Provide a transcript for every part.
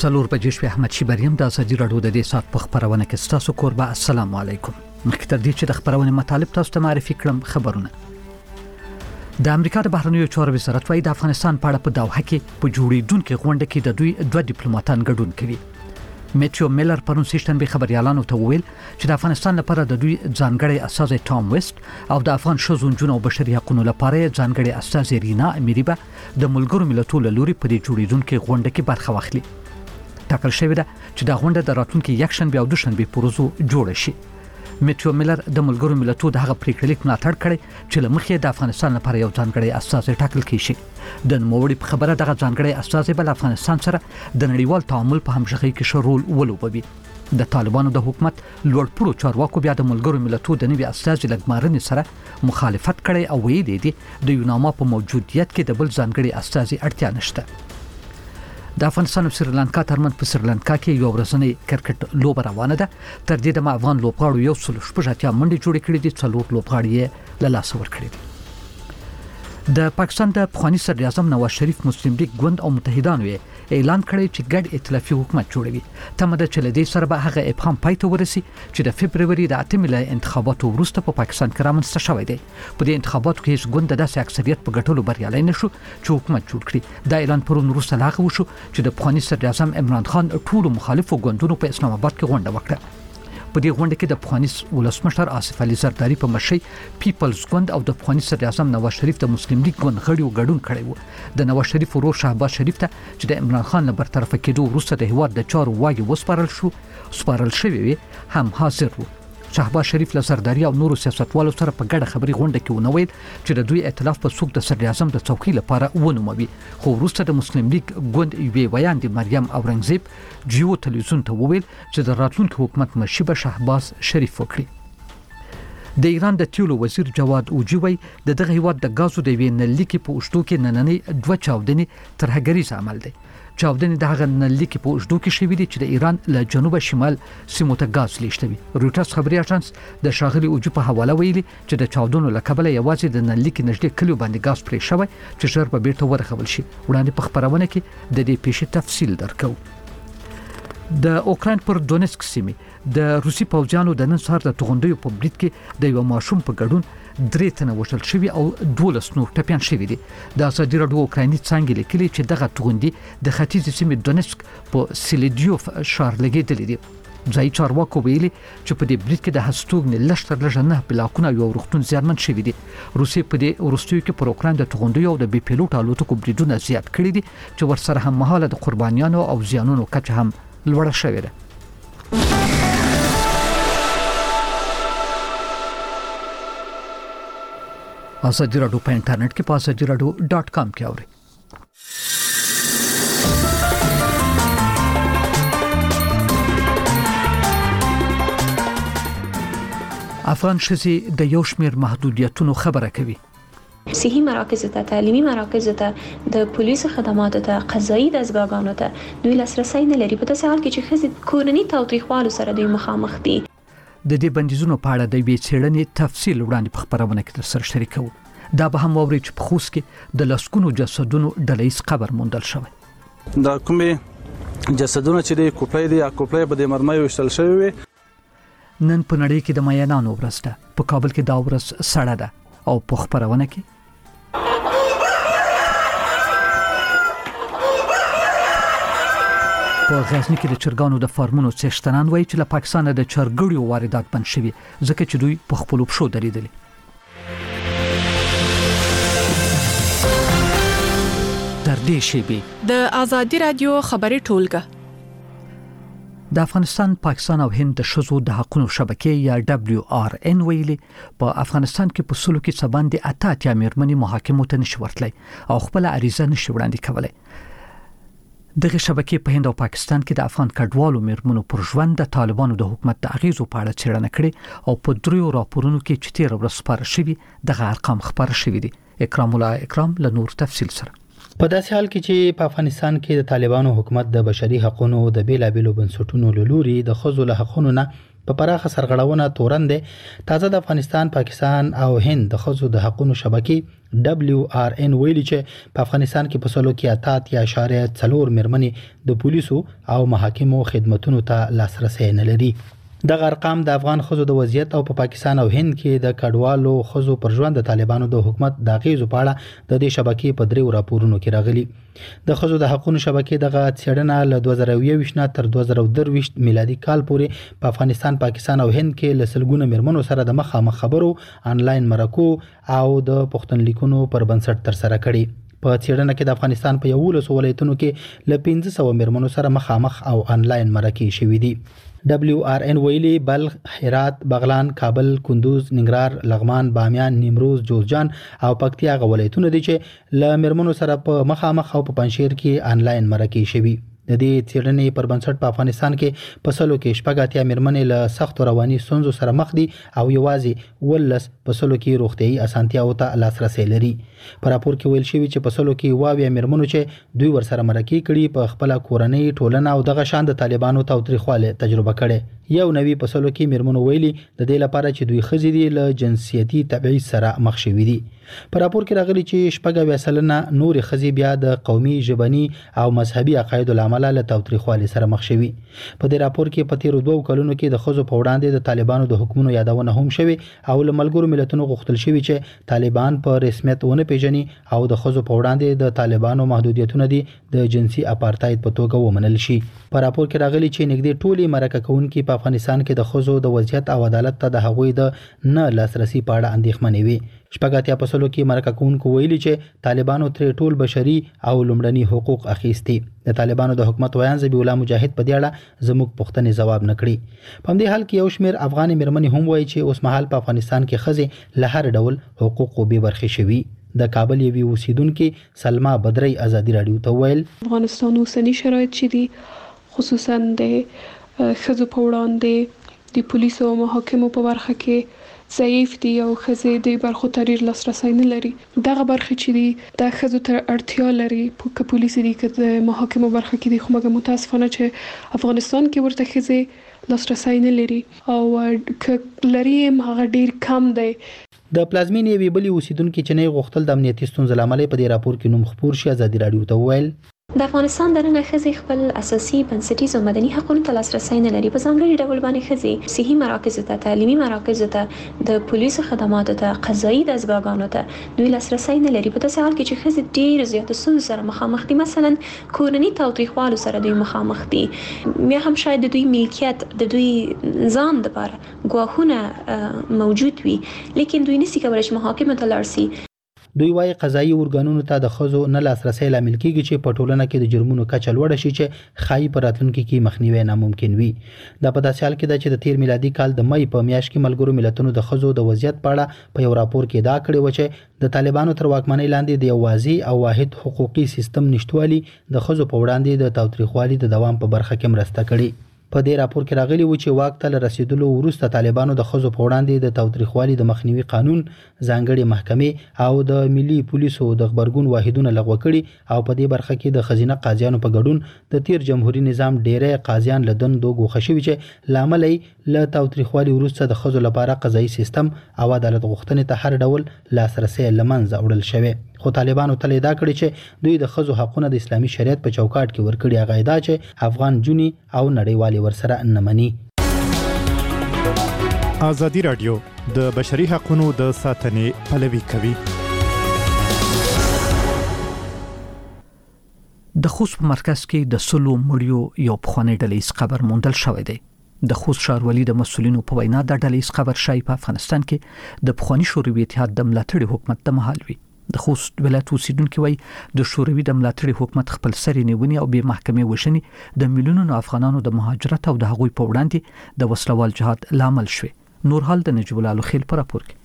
څلور بجې شپې احمد شیبریم د ازادي راډیو د دې سات په خبرونه کې ستاسو کوربه. السلام علیکم. مخکې تر دې چې د خبرونه مطالب تاسو ته معرفي کړم، خبرونه. د امریکا د بهرنیو چارو وزارت وايي د افغانستان په اړه په دوحه کې په جوړیدونکو غونډه کې د دوی دوه ډیپلوماټان ګډون کوي. میټیو میلر پرون سیشن به خبريالانو ته ویل چې د افغانستان لپاره د دوی ځانګړي استازي ټام ویست او د افغان شوزون جنو بشري حقوقو لپاره ځانګړي استازي رینا امیریبا د ملګرو ملتونو لوري په دې جوړیدونکو غونډه کې برخه واخلي. ټاکل شوی ده چې دا غونډه د راتلونکي یک شنبه او دوشنبه پروزو جوړ شي. میټیو میلر د ملګرو ملتونو د هغه پریکړلیک ملاتړ کړي چې لمخې د افغانستان لپاره یو ځانګړي استازي ټاکل کیږي. د نوموړي په خبره دغه ځانګړي استازي بل افغانستان سره د نړیوال تعامل په همغږي کې شرول ولوبوي. د طالبانو د حکومت لوړ پوړو چارواکو بیا د ملګرو ملتونو د نوي استازي لګمارنې سره مخالفت کړي او ویلي دي د یوناما په موجودیت کې د بل ځانګړي استازي اړتیا نشته. د افغانستان او سریلانکا ترمن په سریلانکا کې یو ورځنی کرکټ لوبه روانه ده. تر دې د افغان لوبغاړو یو څل شپږ منډې جوړې کړې دي، څلور لوبغاړي له لاس ورکړي دي. د پاکستان د پخوانی صدر اعظم نواز شریف مسلم لیگ ګوند او متحدانو اعلان کړی چې ګډ ائتلافي حکومت جوړوي. تمه ده چې لدې سره به هغه ابهام پای ته ورسي چې د فبرवरी د 8 ملي انتخاباتو وروسته په پاکستان کې رامنځته شوی دی. په دې انتخاباتو کې هیڅ ګوند داسې اکثریت په ګټلو بریالي نشو چې حکومت جوړ کړي. دا اعلان پرون وروسته لاغه وشو چې د پخوانی صدر اعظم عمران خان ټول مخالفو ګوندونو په اسلام آباد کې غونډه وکړه. په دې غونډه کې د پخوانی ولسمشر آصف علي زرداری په مشرۍ پیپلز ګوند او د پخوانی صدر اعظم نواز شریف د مسلم لیگ ګوند غړي ګډون کړي وو. د نواز شریف ورور شهباز شریف ته چې د عمران خان له برطرفه کېدو وروسته د هیواد د چارو واګي وسپارل شوی هم حاضر وو. شهباز شریف له زرداری او نورو سیاستوالو سره په ګډه خبري غونډه کې ونویل چې د دوی ائتلاف په څوک د صدر اعظم د څوکۍ لپاره ونوموي. خو وروسته د مسلم لیگ ګوند یوې ویان د مریم اورنګزیب جیو تلویزیون ته وویل چې د راتلونکي حکومت مشري به شهباز شریف وکړي. د ایران د تیلو وزیر جواد اوجی د دغه هیواد د غازو د وینلیکي په اوشتو کې نننې دوه چاودنې ترهګریز عمل دی. چاودنې د هغه نلیکي په اوشتو کې شوې دي چې د ایران له جنوب شمال سیمو ته غاز لیږدوي. رویټرز خبري اژانس د شاغلي اوجی په حواله ویلي چې د چاودنو له کبله یوازې د نلیکي نږدې کلیو باندې غاز پرې شوی چې ژر به بیرته ورغول شي. وړاندې په خبرونه کې د دې پیښې تفصیل درکو. د اوکراین پر دونسک سیمې د روسي پوځیانو د نن سهار د توغندیو په برید کې د یو ماشوم په ګډون 3 تنه وژل شوی او 12 نور ټپيان شوی دي. د ازادي راډیو اوکرایني څنګه لیکلي چې دغه توغندي د ختیځ سیمې دونسک په سیلیډیوف ښار لګیدل دي. ځای چارواکو ویلي چې په دې برید کې د هستوګن لشتر لژنه بلاکونه یو وروختون زیانمن شوی دي. روسي په دې ورستیو کې پر اوکراین د توغندیو او د بي پیلوټ الوتکو بریدونه زیات کړي دي چې ورسره هم مهاله د قربانیانو او زیانونو کچه هم لوړه شوې ده. ازادي راډیو په انټرنیټ کې په azadiراdio.com کې اورئ. افغان ښځې د یو شمېر محدودیتونو خبره کوي. صحي مراکز ته، تعلیمي مراکز ته، د پولیسو خدماتو ته، قضایي دستګاهونو ته دوی لاسرسي نه لري. په داسې حال کې چې ښځې کورنۍ تاوتریخوالو سره دوی مخامخ دي. د دې بندیزونو په اړه د وی څېړنې تفصیل وړاندې په خبرونه کې سره شریکو. دا به هم ووري چې په خوست کې د لسکونو جسدونو ډلهیز قبر موندل شوی. دا کومې جسدونه چې د کوپړې دي یا کوپړې به د مرمۍ وشتل شوی وي. نن په نړۍ کې د مینانو ورځ ده. په کابل کې دا ورځ سړه ده او په خبرونه کې په غزنی کې د چرګانو د فارمونو څښتنان وایي چې له پاکستان د چرګړیو واردات بند شوي ځکه چې دوی په خپل پښو درېدلي. تر دې شیبې د ازادي راډیو خبري ټولګه د افغانستان، پاکستان او هند د شذو د حقوقو شبکې یا WRN ویلي په افغانستان کې په سلو کې سباندې 88 مېرمنې محاکمو ته نشي ورتلای او خپل عریضه نشي وړاندې کولای. دغه شبکې په هند او پاکستان کې د افغان کډوالو مېرمنو پر ژوند د طالبانو د حکومت د اغیزو په اړه څېړنه کړې او په 3 راپورونو کې چې 13 ورځې سپاره شوي دغه ارقام خبر شوي دي. اکرام الله اکرام له نور تفصیل سره. په داسې حال کې چې په افغانستان کې د طالبانو حکومت د بشري حقوقو د بیلابېلو بنسټونو لوري د خځو له حقوقو نه په پراخه سرغړونه تورن دي. تازه د افغانستان، پاکستان او هند د ښځو د حقوقو شبکې WRN ویلي چې په افغانستان کې په سلو کې 8.4 میرمنې د پولیسو او محاکمو خدماتو ته لاسرسي نه لري. دغه ارقام د افغان ښځو د وضعیت او په پاکستان او هند کې د کډوالو ښځو پر ژوند د طالبانو د حکومت د اغیزو په اړه د دې شبکې په دریو راپورونو کې راغلي. د ښځو د حقوقو شبکې دغه څېړنه له 2020 نه تر 2023 میلادي کال پورې په افغانستان، پاکستان او هند کې له سلګونو میرمنو سره د مخامخ خبرو، انلاین مرکو او د پښتونلیکونو پر بنسټ تر سره کړي. په څېړنه کې د افغانستان په 11 ولایتونو کې له 1500 میرمنو سره مخامخ او انلاین مرکې شوې دي. WRN ویلي بلخ، هرات، بغلان، کابل، کندوز، ننګرهار، لغمان، بامیان، نیمروز، جوزجان او پکتیا ولایتونه دي چې له میرمنو سره په مخامخ او په پنځشیر کې انلاین مرکې شوي. د دې څېړنې پر بنسټ په افغانستان کې په سلو کې 8 میرمنې له سخت رواني ستونزو سره مخ دي او یوازې 11 په سلو کې روغتيایي اسانتیاو ته لاسرسي لري. په راپور کې ویل شوی چې په سلو کې 22 میرمنو چې دوی ورسره مرکې کړي په خپل کورنۍ، ټولنه او دغه شان د طالبانو تاوتریخواله تجربه کړي. یو نوی په سلو کې میرمنو ویلي د دې لپاره چې دوی خزي دي له جنسیتي تبعیض سره مخ شوي دي. په راپور کې راغلي چې 4% نور خزي بیا د قومي، ژبني او مذهبي عقایدو لامل له تاوتریخواله سره مخ شوي. په دې راپور کې په تیرو 2 کلونو کې د خزو په وړاندې د طالبانو د حکومتونو یادونه هم شوي او له ملګرو ملتونو غوښتل شوی چې طالبان په رسمیت ونه پیژني او د خزو په وړاندې د طالبانو محدودیتونه دي د جنسي اپارتاید په توګه ومنل شي. په راپور کې راغلي چې نږدې ټولي مرکه کوونکي په افغانستان کې د خزو د وضعیت او عدالت ته د هغوی د نه لاسرسي په اړه اندېښمنې وي. 8% کې مرکه کوونکو ویلي چې طالبانو تر ټول بشري او لومړني حقوق اخیستي. د طالبانو د حکومت ویان ذبیح الله مجاهد په دې اړه زموږ پوښتنې جواب نه کړي. په دې حال کې یو شمېر افغان میرمنې هم وایي چې اوس مهال په افغانستان کې خزې له هر ډول حقوقو بې برخې شوي. د کابل یوې اوسیدونکو سلما بدري ازادي رادیو ته ویل افغانستان اوسنی شرایط چې دي خصوصا د ښځو په وړاندې د پولیسو او محاکمو په برخه کې ضعیف دي او ښځې د برخو ته ډېر لاسرسی نه لري. دغه برخې چې دي د ښځو ته اړتیا لري که پولیس دي که د محاکمو برخه کې دي، خو مګر متاسفانه چې افغانستان کې ورته ښځې لاسرسی نه لري او که لري هغه ډېر کم دی. د پلازمینې یوې بلې اوسیدونکو چې نه غوښتل د امنیتي ستونزو لامل په دې راپور کې نوم خپور شي ازادي رادیو ته ویل د افغانستان دننه ښځې خپل اساسي بنسټیز او مدني حقوقو ته لاسرسی نه لري. په ځانګړي ډول باندې ښځې صحي مراکزو ته، تعلیمي مراکزو ته، د پولیسو خدماتو ته، قضایي دستګاهونو ته دوی لاسرسی نه لري. په داسې حال کې چې ښځې ډېر زیاتو ستونزو سره مخامخ دي. مثلا کورني تاوتریخوالو سره دوی مخامخ دي. بیا هم شاید د دوی ملکیت د دوی ځان لپاره ګواښونه موجود وي، لیکن دوی نشي کولای چې محاکمو ته لاړ شي. دوی وايي قضایي ارګانونو ته د خزو نه لاسرسي لامل کیږي چې په ټولنه کې د جرمونو کچه لوړه شي چې خایي پر راتلونکي کې مخنیوي ناممکن وي. دا په داسې حال کې ده چې د تیر میلادي کال د مې په میاشت کې ملګرو ملتونو د خزو د وضعیت په اړه په یو راپور کې دا کړی و چې د طالبانو تر واکمنۍ لاندې د یو واضح او واحد حقوقي سیستم نشټوالي د خزو په وړاندې د تاوتریخوالي د دوام په برخه کې مرسته کړې. په دې راپور کې راغلی و چې واک ته رسیدلو وروسته طالبانو د خزو په وړاندې د تاوتریخوالي د مخنیوي قانون، ځانګړي محکمې او د ملي پولیسو د خبرګون واحدونه لغوه کړي او په دې برخه کې د خزینه قاضیانو په ګډون د تیر جمهوریت نظام ډېرې قاضیان له دندو ګوښه شوي چې لامل یې له تاوتریخوالي وروسته د خزو لپاره قضایي سیستم او عدالت غوښتنې ته هر ډول لاسرسي له منځه وړل شوی. خو طالبانو تل دا کړی چې دوی د خزو حقونه د اسلامي شریعت په چوکاټ کې ورکړي. هغه دا چې افغان جونی او نړیوالي ورسره نه مني. ازادي رادیو د بشري حقوقو د ساتنې پلوي کوي. د خوست په مرکز کې د سلو مړیو یو پخوانی ډلهیز قبر موندل شوی دی. د خوست ښاروالي د مسولینو په وینا د ډلهیز قبر شای په افغانستان کې د پخوانی شوروي اتحاد د ملاتړي حکومت د مهال وی. د خوست ولایت اوسیدونکو وایي د شوروي د ملاتړي حکومت خپل سری نیونی او به محکمې وشني د میلیونونو افغانانو د مهاجرت او د هغوی په وړاندې د وسلوال جهاد لامل شوی. نور حال د نجیب الله خیل پر راپور کې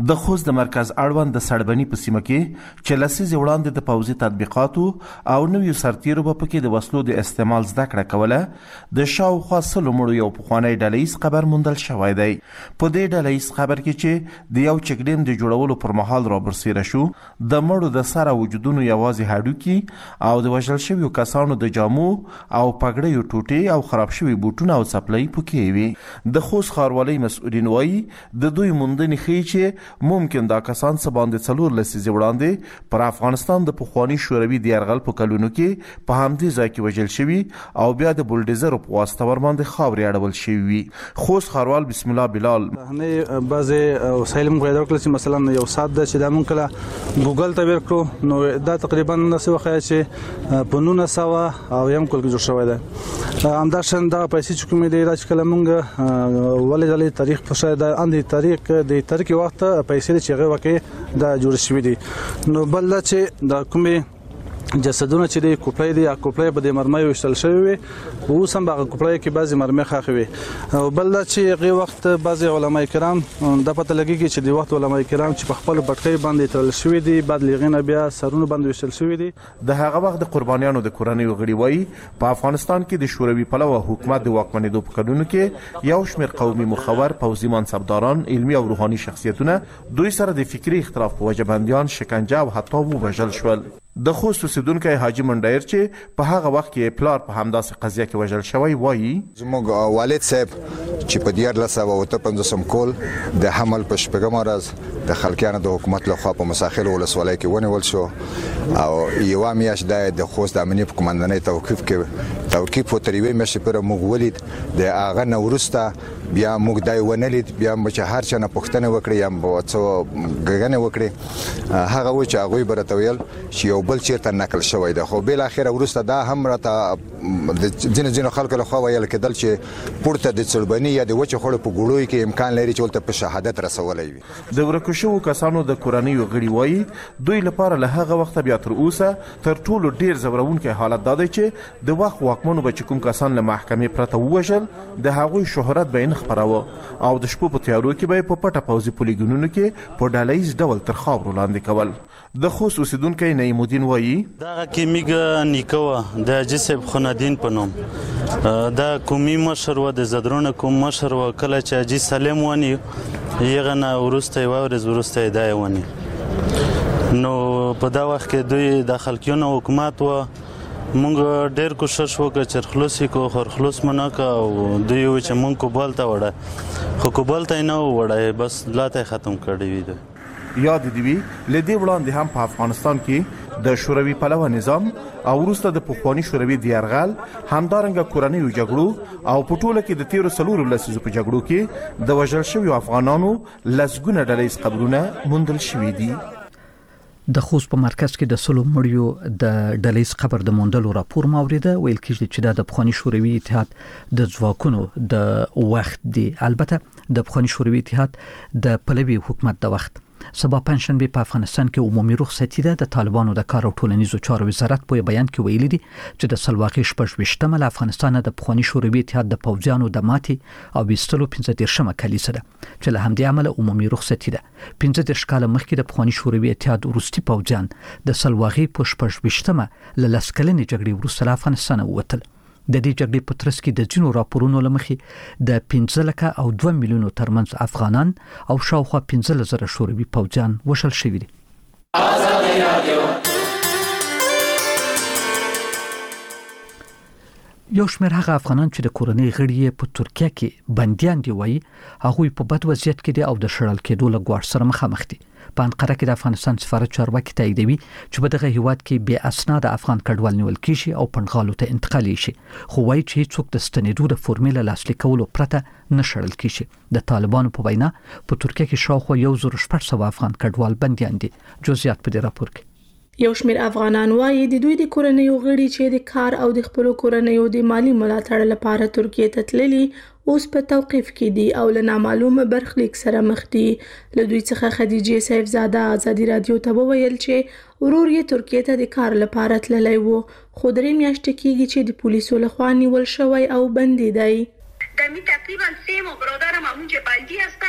د خوست د مرکز اړوند د سړبني په سیمه کې چې لسیزې وړاندې د پوځي تطبیقاتو او نویو سرتیرو په کې د وسلو د استعمال زده کړه کوله د شاوخوا 100 مړو یو پخوانی ډلهییز قبر موندل شوی دی. په دې ډلهییز قبر کې چې د یو چکډیم د جوړولو پر مهال رابرسیره شو، د مړو د سره وجودونو یوازې هډوکي او د وژل شویو کسانو د جامو او پګړیو ټوټې او خراب شوي بوټونه او څپلۍ پکې وي. د خوست ښاروالۍ مسؤلین وایي د دوی موندنې ښیي چې ممکن دا کسان څه باندې 4 لسیزې وړاندې پر افغانستان د پخواني شوروي د یرغل په کلونو کې په همدې ځای کې وژل شوي او بیا د بولډیزر په واسطه ورباندې خاورې اړول شوي وي. خوست ښاروال بسم الله بلال نه بعضې وسایل موږ پیدا کړل چې مثلا یو ساعت ده چې دا موږ کله ګوګل ته ورکړو نو دا تقریبا نسې وخایي چې په 1900 او یم کال کې جوړ شوی دی. همداشان دا پیسې چې کومې دی دا چې کله موږ ولې تاریخ په شاید اندې تاریخ وخت پیسې چې هغه وکي دا جوړ شوی دي. نو بل دا چې دا کومې جسدونه چې دی کوپړې دی یا کوپړې په د مرمۍ وشتل شوی وي، اوس هم هغه کوپړې کې بعضې مرمۍ ښخې وي. او بل دا چې هغې وخت بعضې علما کرام دا پته لګېږي چې د وخت علما کرام چې په خپلو پټکۍ باندې تړل شوي دي، بعد له هغې نه بیا سرونو باندې وشتل شوي دي. د هغه وخت د قربانیانو د کورنیو غړي وایي په افغانستان کې د شوروي پلوه حکومت د واکمنېدو په کلونو کې یو شمېر قومي مخور، پوځي منصبداران، علمي او روحاني شخصیتونه دوی سره د فکري اختلاف په وجه بندیان، شکنجه او حتی ووژل شول. د خوست اوسیدونکی حاجي منډایر چې په هغه وخت کې پلار په همداسې قضیه کې وژل شوی وایي زموږ والد صاحب چې په 1953 کال د حمل په شپږم ورځ د خلکیانو د حکومت لخوا په مساخیل ولسوالۍ کې ونیول شو او یوه میاشت د خوست د امنیت په قمندانۍ توقیف و تر یوې میاشتې پورې موږ ولید. د هغه نه وروسته بیا موږ دا ونه لید، بیا چې هر چا نه پوښتنه وکړي یا څه ګڼنې وکړي هغه و چې هغوی به راته ویل چې یو بل چیرته نقل شوی دی. خو بالاخره وروسته دا هم راته د ځینو خلکو لخوا ویل کېدل چې پورته د څړبني یا د وچې خوړو په ګوړو کې امکان لري چې ولته په شهادت رسولی وي. د ورکو شوو کسانو د کورنیو غړي وایي دوی لپاره له هغه وخته بیا تر اوسه تر ټولو ډیر ځورونکی حالت دا دی چې د وخت واکمنو به چې کوم کسان له محکمې پرته ووژل د هغوی شهرت به یې نه خپراوه او د شپو په تیارو کې به یې په پټه پوځي پولیګونونو کې په ډلهییز ډول تر خاورو لاندې کول. د خوست اوسیدونکی نعیم الدین وایي دغه کې میګه نیکه وه د حاجي صاحب خنادین په نوم، دا قومي مشر وه، د زدرونه کوم مشر وه. کله چې حاجي سالم ونیو هغه نه وروسته یوه ورځ وروسته یې دا یې ونیو. نو په دا وخت کې دوی د خلکیانو حکومت وه. مونږ ډېر کوشش وکړ چې خلاص یې کړو خو خلاص مو نه کړه او دوی وایي چې مونږ کوبل ته وړی خو کوبل ته یې نه وړی، بس لاته یې ختم کړی وي. یاد دی وی لدی وړاندې هم په افغانستان کې د شوروي پلوه نظام او وروسته د پخواني شوروي د یرغل همدارنګه کورنیو جګړو او په ټوله کې د 13 لسیزو په جګړو کې د وژل شویو افغانانو لسګونه ډلهییز قبرونه موندل شوي دي. د خوست په مرکز کې د 100 مړیو د ډلهییز قبر د موندلو راپور ماوریده. ویل کېږي چې د پخواني شوروي اتحاد د ځواکونو د وخت دی، البته د پخواني شوروي اتحاد د پلوي حکومت د وخت. سبا پنځشنبه په افغانستان کې عمومي رخصتي ده. د طالبانو د کار او ټولنیزو چارو وزارت په بیان کې ویلي دي چې د سلواقي شپږ ل افغانستان د پخواني شوروي اتحاد د پوځیانو د ماتې او ویستلو 15 کلیسه ده چې له همدې امله عمومي رخصتي ده. 15 کال مخکې د پخواني شوروي اتحاد وروستي پوځیان د سلواقي په شپږ ل لسکلنې جګړې وروسته له افغانستان ووتل. د دې جګړې په ترڅ کې د ځینو راپورونو لمخې د 15 او 2 میلیونو ترمنځ افغانان او شاوخوا 15,000 شوروي پوځیان وژل شوي دي. یو شمېر هغه افغانان چې د کورنۍ غړي په ترکیه کې بندیان دي وایي هغوی په بد وضعیت کې دي او د شړل کېدو له ګواښ سره مخامخ دي. په انقره کې د افغانستان سفارت چارواکي تاییدوي چې په دغه هیواد کې بې اسناد افغان کډوال نیول کیږي او پنډغالو ته انتقالي شي، خو وایي چې هیڅوک د ستنېدو د فورمې له لاسلیک کولو پرته نه شړل کیږي. د طالبانو په وینا په ترکیه کې شاوخوا 1,600 افغان کډوال بندیان دي. جزئیات په دې راپور کې. یو شمېر افغانان وایي د دوی د کورنیو غړي چې د کار او د خپل کورنیو د مالی ملاتړ لپاره ترکیه ته تللي اوس په توقیف کې دي او له نامعلومه برخلیک سره مخ دي. له دوی څخه خدیجه سیفزاده ازادي رادیو ته وویل چې ورور یې ترکیه ته د کار لپاره تللی و، خو درې میاشتې کېږي چې د پولیسو لخوا نیول شوی او بندي دی. دمی تقریبا 3 ماه برادرم همونجا بندی هستن،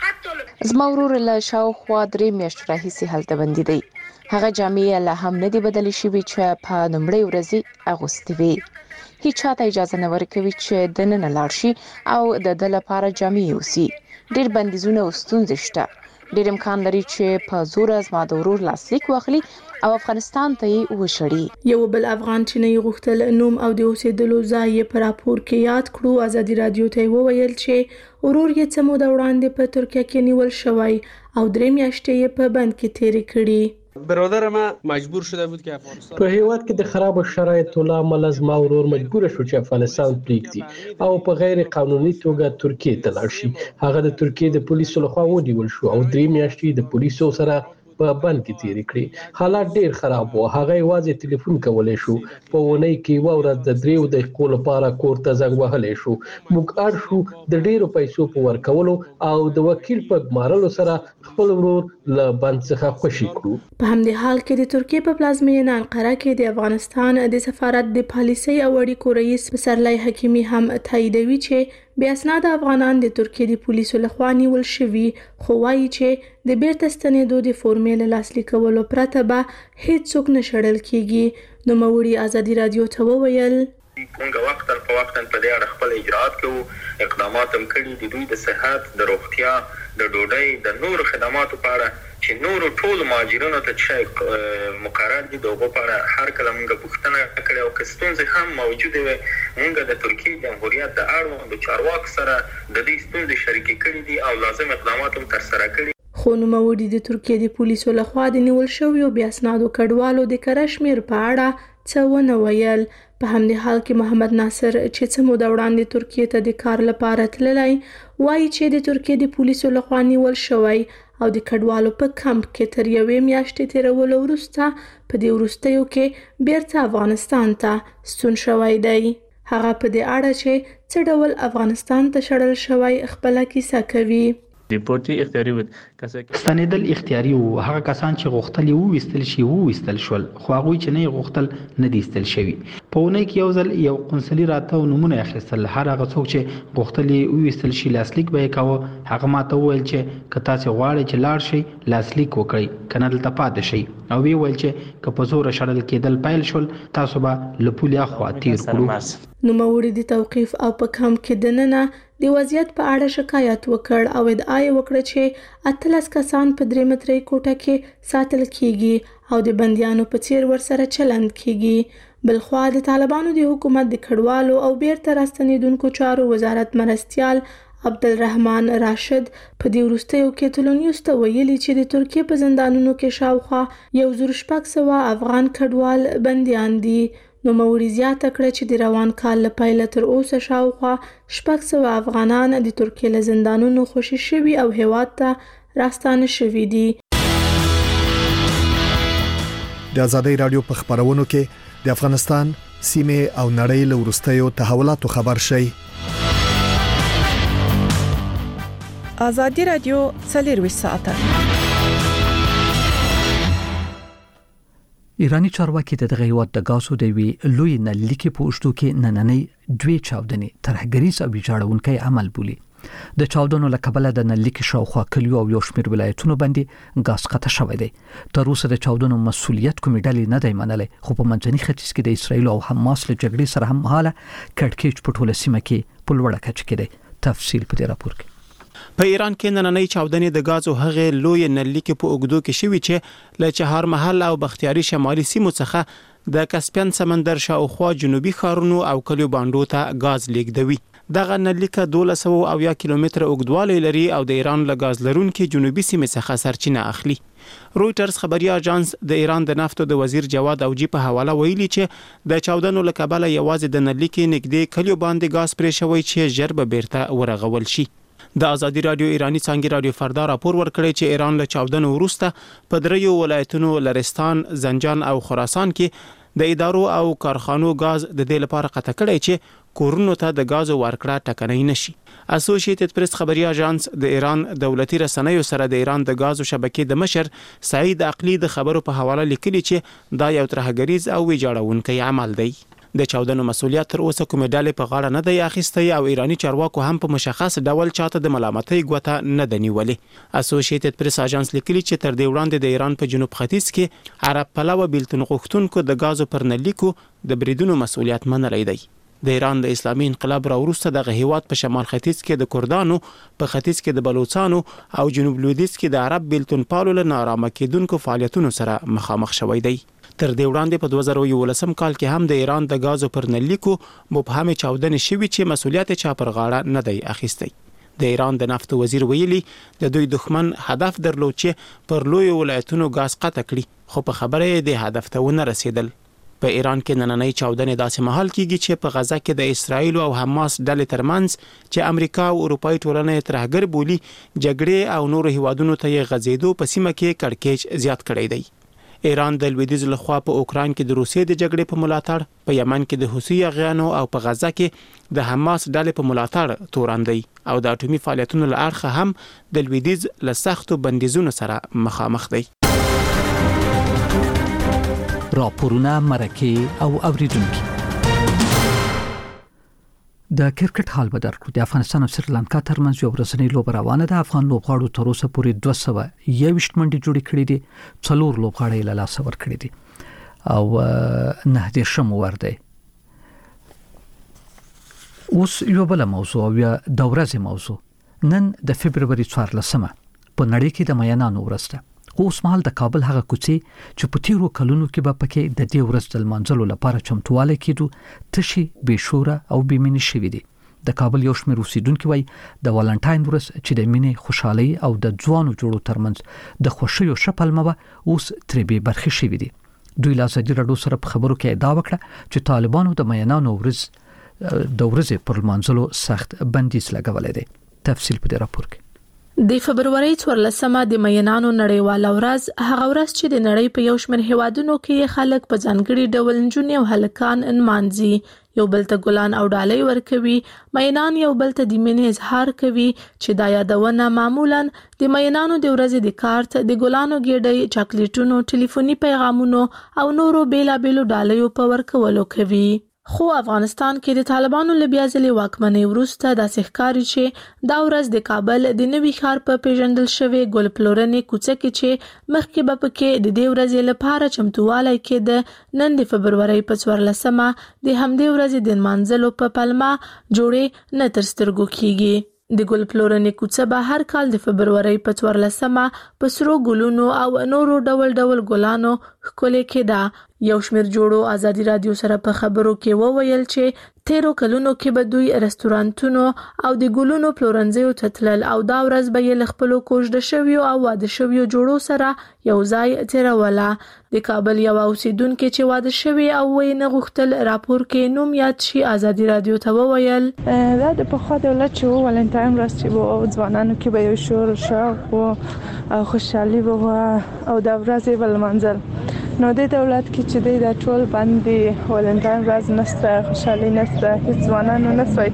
زما ورور له شاوخوا 3 میاشتې راهیسې هلته بندي دی. هغه جامې لا هم نه دی بدل شوی چې په لومړۍ ورځ اغوستې وي. هیڅ چاته اجازه نه ورکوي چې د نن لاړ شي او د د لپاره جامې یوسي. ډیر بندیزونه او ستونزې شته. ډیر امکان لري چې په زور زما د ورور لاسلیک واخلي او افغانستان ته یې وشړي. یو بل افغان چې نه غوښتل نوم او د اوسېدلو ځای یې په راپور کې یاد کړو. ازادي رادیو ته وویل چې ورور یې څه موده وړاندې په ترکیه کې نیول شوی او 3 میاشتې یې په بند کې تیرې کړي. برادر ما مجبور شده بود که افغانستان په هیواد کې د خراب شرایطو له امله زما ورور مجبور شو چې افغانستان پریږدي او په غیر قانوني توګه ترکیه ته لاړ شي. هغه د ترکیه د پولیسو لخوا ونیول شو او 3 میاشتې د پولیسو سره په بند کې تیرې کړې. حالات ډیر خراب وو. هغه یوازې ټلیفون کولای شو. په ونې کې یو ورځ د 3 دقیقو لپاره کور ته زنګ وهلی شو. موږ اړ شو د ډیرو پیسو په ورکولو او د وکیل په ګمارلو سره خپل ورور له بند څخه خوشي کړو. په همدې حال کې د ترکیه په پلازمینه انقره کې د افغانستان د سفارت د پالیسۍ او اړیکو رئیس پسرلی حکیمي هم تاییدوي چې بیا اسناد افغانان د ترکیه د پولیسو لخوا نیول شوي، خو وایي چې د بیرته ستنېدو د فورمې له لاسلیکولو پرته به هیڅوک نه شړل کیږي. نوموړي ازادي رادیو ته وویل مونږ وختاً په وختاً په دې اړه خپل اجراءات کوو. اقدامات هم کړي دي. دوی د صحت، د روغتیا، د ډوډۍ، د نورو خدماتو په اړه چې نورو ټول مهاجرینو ته چې مقرر دي دغه په اړه هر کله مونږ پوښتنه کړې او که ستونزې هم موجوده وي مونږ د ترکیې جمهوریت د اړوندو چارواکو سره د دې ستونزې شریکې کړي دي او لازم اقدامات هم ترسره کړي. خو نوموړي د ترکیې د پولیسو لخوا د نیول شویو بیا اسنادو کډوالو د کره شمېر په اړه څه ونه ویل. په همدې حال کې محمد ناصر چې څه موده وړاندې ترکیې ته د کار لپاره تللی وایي چې د ترکیې د پولیسو لخوا نیول شوی او د کډوالو په کمپ کې تر 1 میاشتې تیرولو وروسته په دې وروستیو کې بیرته افغانستان ته ستون شوی دی. هغه په دې اړه چې څه ډول افغانستان ته شړل شوی خپله کیسه کوي. ریپورټي اختیاري و ستنېدل اختیاري وو. هغه کسان چې غوښتل یو وستل شي وو وستل شول، خو هغه چې نه غوښتل نه دي استل شوی. په ونه کې یو ځل یو قنصلي راته نمونه اخیستل. هر هغه څوک چې غوښتل یو وستل شي لاسلیک به کاوه. هغه ماته وویل چې که تاسو غواړئ چې لاړ شئ لاسلیک وکړئ کنه دلته پاتې شئ، او وی ویل چې که په زور شړل کېدل پیل شول تاسو به لپولیا خوا تیر کړو. نوموړي د توقيف او په کم کې دننه د وضعیت په اړه شکایت وکړ او ادعا یې وکړه چې 18 کسان په 3 مترۍ کوټه کې ساتل کیږي او د بندیانو په څیر ورسره چلند کیږي. بلخوا د طالبانو د حکومت د کډوالو او بیرته راستنیدونکو چارو وزارت مرستیال عبدالرحمن راشد په دې وروستیو کې تلونیوس ته ویلي چې د ترکیې په زندانونو کې شاوخوا 1,600 افغان کډوال بندیان دي. نوموړي زیاته کړه چې د روان کال له پیله تر اوسه شاوخوا 600 افغانان د ترکیې له زندانونو خوشي شوي او هیواد ته راستانه شوي دي. د آزادۍ رادیو په خبرونو کې د افغانستان سیمه او نړۍ له وروستیو تحولاتو خبر شي. آزادۍ رادیو 24 ساعته. ایرانی چارواکي د دغه هیواد د غاسو د وی لوی نلیکي په اوشتو کې نننۍ 2 چاودنې ترهګریز او ویجاړونکي عمل بولي. د چاودنو له کبله د نلیکي شاوخوا کلیو او یو شمېر ولایتونو باندې غاز قطع شوی دی. تر اوسه د چاودنو مسؤلیت کومې ډلې نه دی منلې، خو په منځني ختیځ کې د اسرایل او حماس له جګړې سره هم حاله کډکېچ په ټوله سیمه کې په لوړه کچه کې دی. تفصیل په دې راپور کې. په ایران کې نننۍ چاودنې د غاز او هغه لوی نلیکي په اوګدو کې شوي چې له چهار محل او بختیاري شمالي سیمو څخه د کسپین سمندر شاوخوا جنوبي ښارونو او کلیو باندې ته غاز لیږدوي. دغه نلیکه 1200 کیلومتره اوږدوالی لري او د ایران له غاز لرونکي جنوبي سیمې څخه سرچینه اخلي. رويټرز خبري اژانس د ایران د نفتو د وزیر جواد اوجی په حواله ویلي چې د چاودنو له کبله یوازې د نلیکي نږدې کلیو باندې غاز پرې شوی چې ژر به بیرته ورغول شي. د آزادي رادیو ایرانی څنګه رادیو فردا راپور ورکړی چې ایران له چاودنو وروسته په 3 ولایتونو لرستان، زنجان او خراسان کې د ادارو او کارخانو غاز د دې لپاره قطع کړی چې کورونو ته د غاز ورکړه ټکنۍ نشي. اسوسییټډ پریس خبري اژانس د ایران دولتي رسنیو سره د ایران د غاز شبکې د مشر سعید عقلی د خبرو په حواله لیکلي چې دا یو ترهګریز او ویجاړونکی عمل دی. د چاودنو مسولیت تر اوسه کومې ډلې په غاړه نه دی اخیستی او ایرانی چارواکو هم په مشخص ډول چاته د ملامتۍ ګوته نه دی نیولې. اسوسییټډ پریس اژانس لیکلي چې تر دې وړاندې د ایران په جنوب ختیځ کې عرب پلوه بیلتون غوښتونکو د غازو پر نلیکو د بریدونو مسولیت منلی دی. د ایران د اسلامي انقلاب راوروسته دغه هیواد په شمال ختیځ کې د کردانو، په ختیځ کې د بلوچستانو او جنوب لویدیځ کې د عرب بیلتون پالو له نارامه کېدونکو فعالیتونو سره مخامخ شوی دی. تر دې وړاندې په 2011 کال کې هم د ایران د غازو پر نلیکو مبهمه چاودنې شوې چې مسولیت چا پر غاړه نه دی اخیستی. د ایران د نفت وزیر ویلي د دوی دښمن هدف درلود چې پر لوی ولایتونو غاز قطع کړي، خو په خبره یې د هدف ته ونه رسیدل. په ایران کې نننۍ چاودنې داسې مهال کیږي چې په غزه کې د اسرایل او حماس ډلې ترمنځ چې امریکا او اروپאי ټولنه ترهګر بولی جګړې او نور هیوادونو ته یې غزیدو په سیمه کې کړکېچ زیات کړی دی. ایران د لویدیځ لخوا په اوکران کې د روسیې د جګړې په ملاتړ، په یمن کې د حوثي اغیانو او په غزه کې د حماس ډلې په ملاتړ تورن دی او د اټومي فعالیتونو له اړخه هم د لویدیځ له سختو بندیزونو سره مخامخ دی. راپورونه، مرکه او اوریدونکو. د کرکټ حال به درکړو. د افغانستان او سریلانکا ترمنځ یو ورځنی لوبه روانه ده. افغان لوبغاړو تر اوسه پورې 221 منډې جوړې کړې دي، 4 لوبغاړي له لاسه ورکړي دي او 9 ور دی. اوس یو بل موضوع یا د ورځې موضوع. نن د فبرवरी 14 په نړۍ کې د میانانو ورځ ده. اوس مهال د کابل هغه کوڅې چې په تیرو کلونو کې به پکې د دې ورځ د لمانځلو لپاره چمتواله کېدو تشي بشوره او بمینې شوې دي. د کابل یو شمېر اوسیدونکو وایي د والنټاین ورځ چې د مینې، خوشحالي او د ځوانو جوړو ترمنځ د خوښیو شپلمه اوس ترې به برخه شوې دي. دوی لا ازادي راډیو سره په خبرو کې ادعا وکړه چې طالبانو د میانانو ورځ پر لمانځلو سخت بندیز لګولې دي. تفصیل په دې راپور کې. د فبرवरी 14 د میانانو نړیواله ورځ هغه ورځ چې د نړۍ په یو شمېر هیوادونو کې خلک په ځانګړي ډول نجونې او هلکان نمانځي، یو بل ته ګلان او ډالۍ ورکوي. مینان یو بل ته د مینې اظهار کوي چې دا یادونه معمولا د مینانو د ورځې د کارت، د ګلانو ګېډۍ، چاکلیټونو، ټلیفوني پیغامونو او نورو بیلابېلو ډالیو په ورکولو کوي. خو افغانستان کې د طالبانو له بیا ځلې واکمنۍ وروسته داسې ښکاري چې دا ورځ د کابل د نوي ښار په پیژندل شوی ګل پلورنې کوڅه کې چې مخکې به پکې د دې ورځې لپاره چمتووالی کېده، نن د فبرवरी 14 د همدې ورځې د نمانځلو په پلمه جوړې نه تر سترګو کېږي. د ګل پلورنې کوڅه به هر کال د فبرवरी 14 په سرو ګلونو او نورو ډول ډول ګلانو ښکلې کېده. یو شمېر جوړو ازادي راډیو سره په خبرو کې وویل چې تیرو کلونو کې به دوی رستورانتونو او د ګلونو پلورنځیو ته تلل او دا ورځ به یې له خپلو کوژده شویو او واده شویو جوړو سره یو ځای تیروله. د کابل یو اوسیدونکو چې واده شوی او وی نه غوښتل راپور کې نوم یاد شي ازادي راډیو ته وویل دا د پخوا دولت چې ولنټاین ورځ چې وو ځوانانو کې به یو شور شوق او خوشحالي وو او دا ورځ بل منځل نو د دولت کې چې د ټول باندې ولنټاین ورځ نشته، خوشحالي نشته، هیڅ ځوانانو نسوي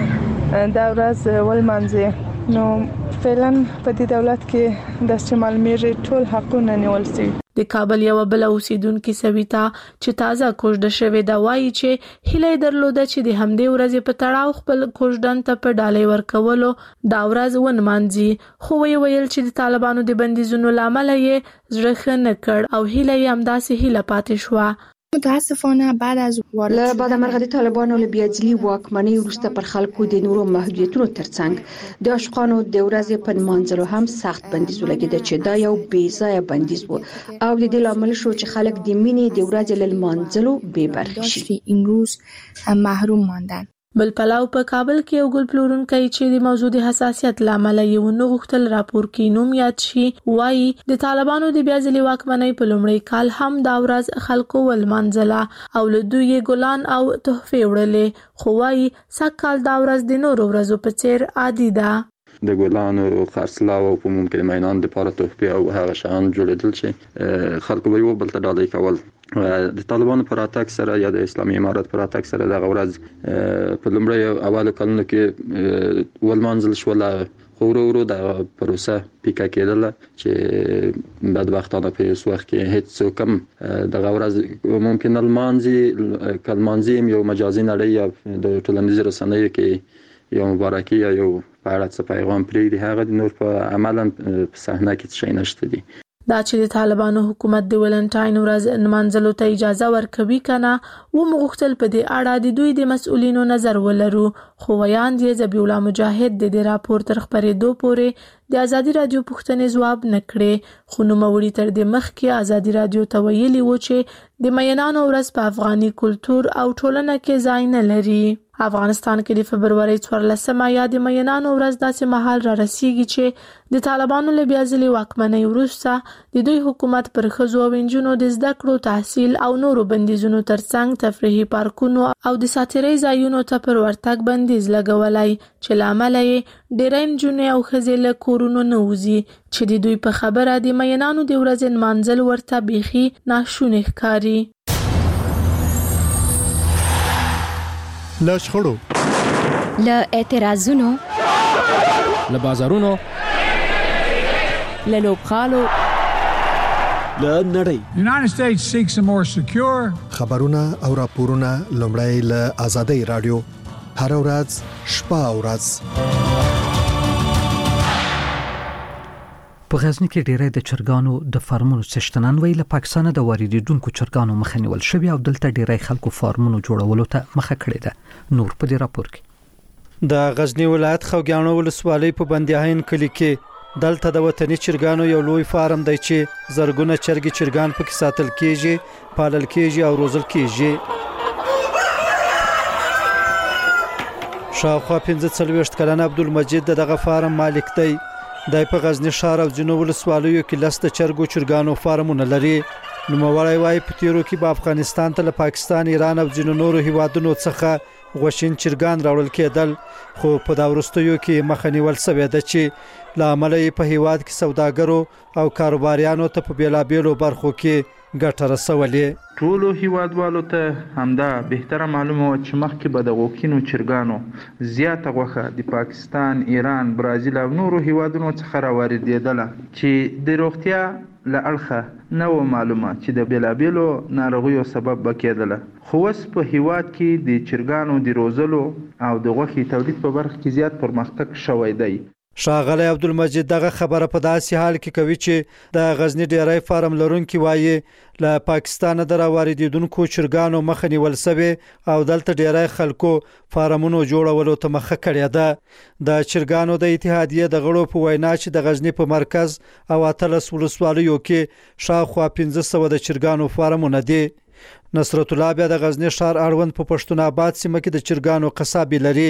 چې دا ورځ ولمانځي. نو فعلا په دې دولت کې د استعمال میرې ټول حقونه نیول شي. د کابل یو بل اوسیدونکو سویتا چې تازه کوژده شوې دا وایي چې هیله درلوده چې د همدې ورځې په تړاو خپل کوژدن ته په ډالۍ ورکولو دا ورځ ونمانځي، خو ویل چې د طالبانو د بندیزونو لامل یې زړه ښه نه کړ او هیله یې همداسې هیله پاتې شوه. متاسفانه بعد از له بعد مرغه د طالبانو له بیاځلي واکمنۍ وروسته پر خلکو د نورو محدودیتونو ترڅنګ د عاشقانو د ورځې په نمانځلو هم سخت بندیز ولګېد چې دا یو بې ځایه بندیز و او د دې لامل شو چې خلک د مینې د ورځې له نمانځلو بې برخې شي. امروز محروم ماندن. بل پلاو په کابل کې یو ګل پلورونکی چې د موضوع د حساسیت لامل یې ونه غوښتل راپور کې نوم یاد شي، وایي د طالبانو د بیا ځلې واکمنۍ په لومړي کال هم دا ورځ خلکو ولمانځله او له دوی ګلان او تحفې وړلې، خو وایي سږکال دا ورځ د نورو ورځو په څیر عادي ده. د ګلانو خرڅلاو او په ممکن مینان د پاره تحفې او هغه شان جوړېدل چې خلکو به یو بل ته ډالۍ کول. د طالبانو پر اتاک سره یا د اسلامي امارت پر اتاک سره د غورز په لومړی اول کلونو کې ولمانځل شو، خو ورو د پروسه پیکا کېدل چې بدبختانه په اوس وخت کې هیڅ څوک هم د غورز ممکن المانزي کلمانزي یو مجازي نړۍ یا د ټولنیزو رسنیو کې یو مبارکي یا یو په اړه څه پیغام پرېږدي هغه نور په عملاً په صحنه کې څه نشته دي. دا چې د طالبانو حکومت د ولنټاین ورځ نمانځلو ته اجازه ورکوي کنه و مغختل په دې اړه د دوی د مسؤلینو نظر ولرو خو ویاند یې ذبیح الله مجاهد د دې راپور تر خبرېدو پورې د ازادي رادیو پوښتنې ځواب نکړي خو نوموړي تر دې مخکې ازادي رادیو ته ویلي و چې د مینانو ورځ په افغاني کلتور او ټولنه کې ځای نه لري. افغانستان کې د فبرवरी 14 یا د مینانو ورځ داسې مهال را رسیږي چې د طالبانو له بیا ځلې واکمنۍ وروسته د دوی حکومت پر ښځو او نجونو د زده کړو تحصیل او نورو بندیزونو ترڅنګ تفریحي پارکونو او د ساتیرۍ ځایونو ته پر ورتګ بندیز لګولی چې له امله یې ډېری نجونې او ښځې له کورونو نه وځي چې د دوی په خبره د مینانو د ورځې نمانځل ورته بیخي ناشونی ښکاري. له شخړو، له اعتراضونو، له بازارونو، له لوبغالو، له نړۍ خبرونه او راپورونه لومړی له آزادۍ رادیو هر ورځ شپه او ورځ. په غزنی کې ډیری د چرګانو د فارمونو څښتنان ویل له پاکستان د واردېدونکو چرګانو مخه نیول شوی او دلته ډیری خلکو فارمونو جوړولو ته مخه کړې ده. نور په دې راپور کې د غزنی ولایت خوګیاڼو ولسوالۍ په بندیاهین کلی کې دلته د وطني چرګانو یو لوی فارم دی چې زرګونه چرګي چرګان پکې ساتل کیږي، پالل کیږي او روزل کیږي. شاوخوا 45 کلن عبدالمجید دغه فارم مالک دی. دای په غزنی ښار او ځینو ولسوالیو کې لس د چرګو چرګانو فارمونه لري. نوموړی وایي په تیرو کې په افغانستان ته له پاکستان، ایران او ځینو نورو هیوادونو څخه غوښین چرګان راوړل کېدل خو په دا وروستیو کې مخه نیول شوې ده چې له امله یې په هیواد کې سوداګرو او کاروباریانو ته په بیلابیلو برخو کې ګټه رسولې. ټولو هیوادوالو ته همدا بهتره معلومه و چې مخکې به د غوښینو چرګانو زیاته غوښه د پاکستان، ایران، برازیل او نورو هیوادونو څخه راواردېدله چې د روغتیا له اړخه نه و معلومه چې د بیلابیلو ناروغیو سبب به کېدله. خو اوس په هیواد کې د چرګانو د روزلو او د غوښې تولید په برخه کې زیات پرمختګ شوی دی. ښاغلی عبدالمجید دغه خبره په داسې حال کې کوي چې د غزنی ډیری فارم لرونکي وایي له پاکستان د راواردېدونکو چرګانو مخه نیول شوې او دلته ډیری خلکو فارمونو جوړولو ته مخه کړې ده. د چرګانو د اتحادیې د غړو په وینا چې د غزنی په مرکز او 18 ولسوالیو کې شاوخوا 1500 د چرګانو فارمونه دي. نصرت الله بیا د غزنی ښار اړوند په پښتون آباد سیمه کې د چرګانو قصابي لري.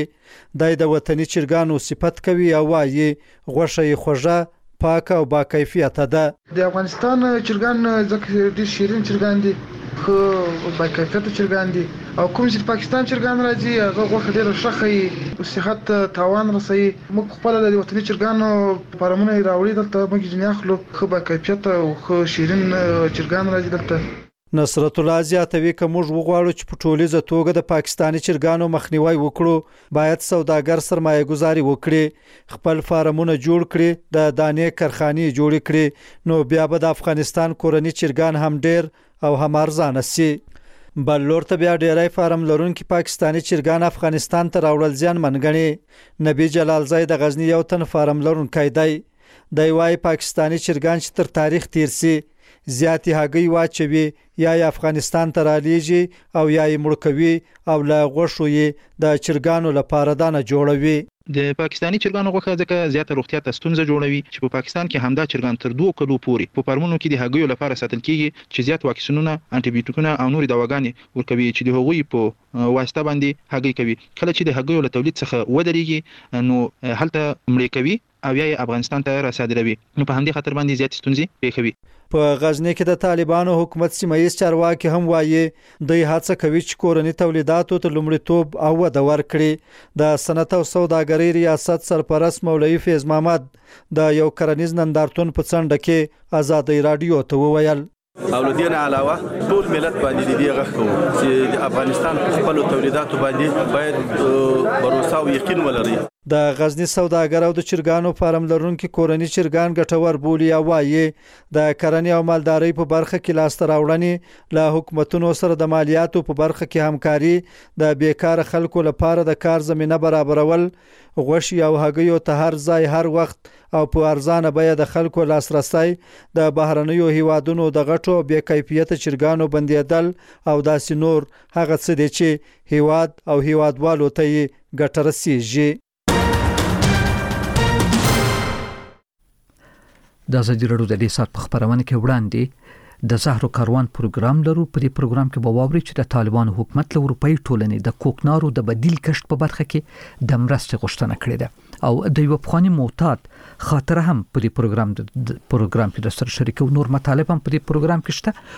د وطني چرګانو صفت کوي او وایي غوښه یې خوږه، پاکه او با کیفیت ده. د افغانستان چرګان ځکه ډیر شیرین چرګان دي، خو با کیفیت چرګان دي او کوم چې پاکستان چرګان راځي هغه غوښه ډیره ښه او صحت تاوان رسوي. موږ خپل د وطني چرګانو فارمونه راوړي دلته موږ جنې اخلو، خو با کیفیت او خو شیرین چرګان راځي دلته. نصرت الله زیاتوي که موږ وغواړو چې په ټولیزه توګه د پاکستاني چرګانو مخنیوي وکړو باید سوداګر سرمایه گذاري وکړي، خپل فارمونه جوړ کړي، د دانې کارخانې جوړ کړي، نو بیا به د افغانستان کورني چرګان هم ډیر او هم ارزانه سي. بل لور ته بیا ډیری فارم لرونکي پاکستاني چرګان افغانستان ته راوړل زیانمن ګڼي. نبی جلال زای د غزنی یو تن فارم لرونکی دی. دی وايي پاکستاني چرګان چې تر تاریخ تیر سي زیاتی هګۍ واچوي یا افغانستان ته رالیږي او یا یې مړ کوي او له غوښو یې د چرګانو لپاره دانه جوړوي. د پاکستاني چرګانو غوښه ځکه زیاته روغتیا ته ستونزه جوړوي چې په پاکستان کې همدا چرګان تر 2 کلو پورې په فارمونو کې د هګیو لپاره ساتل کیږي چې زیات واکسینونه، انټي بیوټیکونه او نورې دواګانې ورکوي چې د هغوی په واسطه باندې هګۍ کوي. کله چې د هګیو له تولید څخه ودرېږي نو هلته مړې کوي او یا افغانستان ته را صادروي، نو په همدې خاطر باندې زیات ستونزې پیښوي. په غزنی کې د طالبانو حکومت سیمایي چارواکي هم وایي دوی هڅه کوي چې کورني تولیداتو ته لومړیتوب او وده ورکړي. د صنعت او سوداګرۍ ریاست سرپرست مولوي فیض محمد د یو کرنیز نندارتون په څنډه کې آزادۍ رادیو ته وویل او لدین علاوه ټول ملت باندې دی غږ کوو چې د افغانستان خپل تولیداتو باندې باید باور او یقین ولري. د غزنی سوداګر او د چرګانو فارم لرونکو کورني چرګان ګټور بولی او وایي د کرنې او مالدارۍ په برخه کې لاس راوړنې له حکومتونو سره د مالیاتو په برخه کې همکاري د بیکار خلکو لپاره د کار زمينه برابرول غوښي او هګیو ته هر ځای هر وخت او په ارزانه بیه د خلکو لاسرسي د بهرنیو هیوادونو د غټو بې کیفیت چرګانو بندیدل او داسې نور هغه څه دي چې هیواد او هیوادوالو ته ګټه رسیږي. د ازادي راډیو د دې سات په خبرونه کې وړاندې د زهرو کاروان پروګرام لرو. په دې پروګرام کې به واوري چې د طالبان حکومت له اروپאי ټولنې د کوکنارو د بدیل کشت په برخه کې د مرستې غوښتنه کړې ده او د یو افغاني معتاد خاطر هم په دې پروګرام کې د سر شریکو نور مطالب هم په دې پروګرام کې شته.